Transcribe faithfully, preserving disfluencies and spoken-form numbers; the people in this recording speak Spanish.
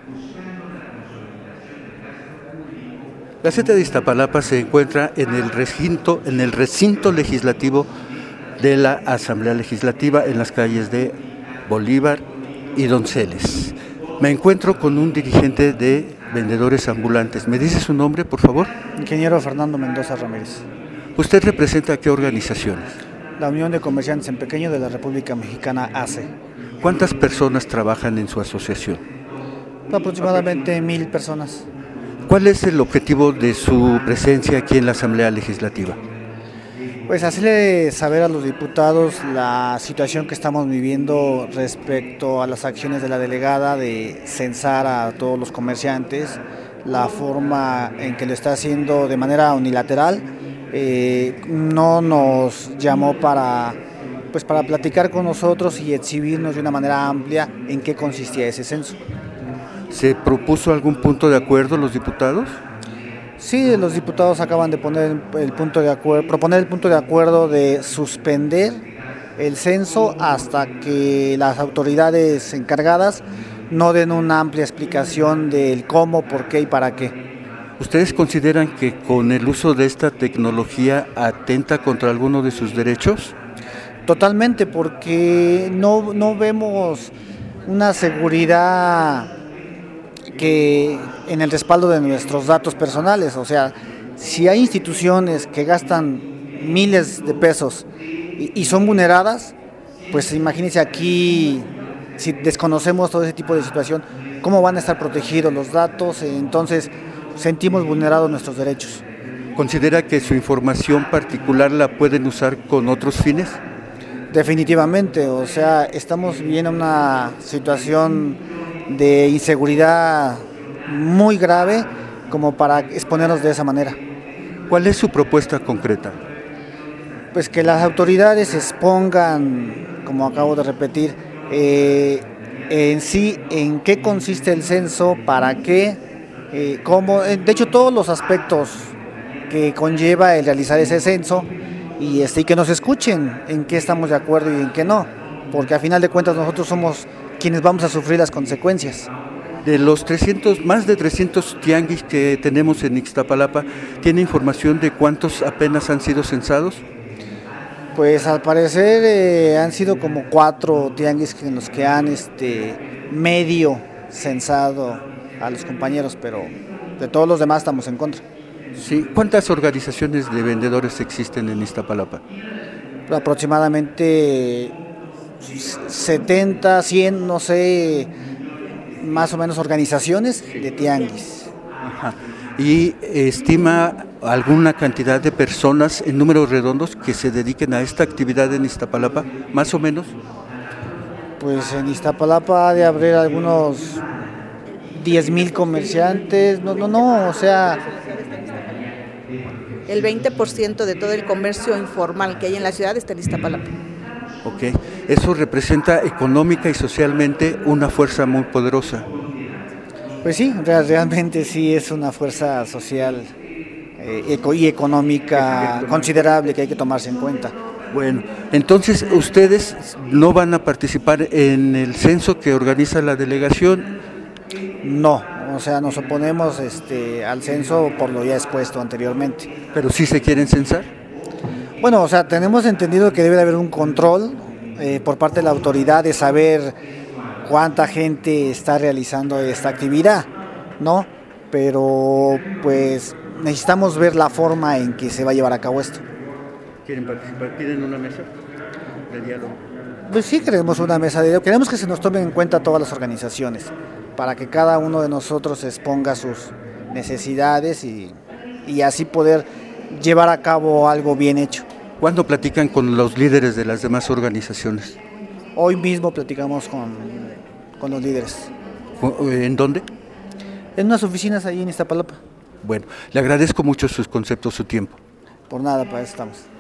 La Gaceta de Iztapalapa se encuentra en el recinto, en el recinto legislativo de la Asamblea Legislativa en las calles de Bolívar y Donceles. Me encuentro con un dirigente de vendedores ambulantes. ¿Me dice su nombre, por favor? Ingeniero Fernando Mendoza Ramírez. ¿Usted representa a qué organizaciones? La Unión de Comerciantes en Pequeño de la República Mexicana, A C E. ¿Cuántas personas trabajan en su asociación? Aproximadamente mil personas. ¿Cuál es el objetivo de su presencia aquí en la Asamblea Legislativa? Pues hacerle saber a los diputados la situación que estamos viviendo respecto a las acciones de la delegada de censar a todos los comerciantes, la forma en que lo está haciendo de manera unilateral. Eh, no nos llamó para, pues para platicar con nosotros y exhibirnos de una manera amplia en qué consistía ese censo. ¿Se propuso algún punto de acuerdo los diputados? Sí, los diputados acaban de poner el punto de acuerdo, proponer el punto de acuerdo de suspender el censo hasta que las autoridades encargadas no den una amplia explicación del cómo, por qué y para qué. ¿Ustedes consideran que con el uso de esta tecnología atenta contra alguno de sus derechos? Totalmente, porque no, no vemos una seguridad que en el respaldo de nuestros datos personales. O sea, si hay instituciones que gastan miles de pesos y, y son vulneradas, pues imagínense aquí, si desconocemos todo ese tipo de situación, ¿cómo van a estar protegidos los datos? Entonces sentimos vulnerados nuestros derechos. ¿Considera que su información particular la pueden usar con otros fines? Definitivamente, o sea, estamos viviendo una situación de inseguridad muy grave como para exponernos de esa manera. ¿Cuál es su propuesta concreta? Pues que las autoridades expongan, como acabo de repetir, eh, en sí, en qué consiste el censo, para qué, eh, cómo, de hecho todos los aspectos que conlleva el realizar ese censo y, este, y que nos escuchen en qué estamos de acuerdo y en qué no, porque a final de cuentas nosotros somos quienes vamos a sufrir las consecuencias. De los trescientos, más de trescientos tianguis que tenemos en Iztapalapa, ¿tiene información de cuántos apenas han sido censados? Pues al parecer eh, han sido como cuatro tianguis en los que han este, medio censado a los compañeros, pero de todos los demás estamos en contra. Sí. ¿Cuántas organizaciones de vendedores existen en Iztapalapa? Aproximadamente setenta, cien, no sé, más o menos organizaciones de tianguis. Ajá. ¿Y estima alguna cantidad de personas en números redondos que se dediquen a esta actividad en Iztapalapa, más o menos? Pues en Iztapalapa ha de haber algunos diez mil comerciantes, no, no, no, o sea... El veinte por ciento de todo el comercio informal que hay en la ciudad está en Iztapalapa. Ok, eso representa económica y socialmente una fuerza muy poderosa. Pues sí, realmente sí es una fuerza social eh, y económica considerable que hay que tomarse en cuenta. Bueno, entonces ustedes no van a participar en el censo que organiza la delegación. No, o sea, nos oponemos este, al censo por lo ya expuesto anteriormente. ¿Pero sí se quieren censar? Bueno, o sea, tenemos entendido que debe de haber un control eh, por parte de la autoridad de saber cuánta gente está realizando esta actividad, ¿no? Pero pues necesitamos ver la forma en que se va a llevar a cabo esto. ¿Quieren participar? ¿Piden una mesa de diálogo? Pues sí, queremos una mesa de diálogo. Queremos que se nos tomen en cuenta todas las organizaciones para que cada uno de nosotros exponga sus necesidades y, y así poder llevar a cabo algo bien hecho. ¿Cuándo platican con los líderes de las demás organizaciones? Hoy mismo platicamos con, con los líderes. ¿En dónde? En unas oficinas ahí en Iztapalapa. Bueno, le agradezco mucho sus conceptos, su tiempo. Por nada, para eso estamos.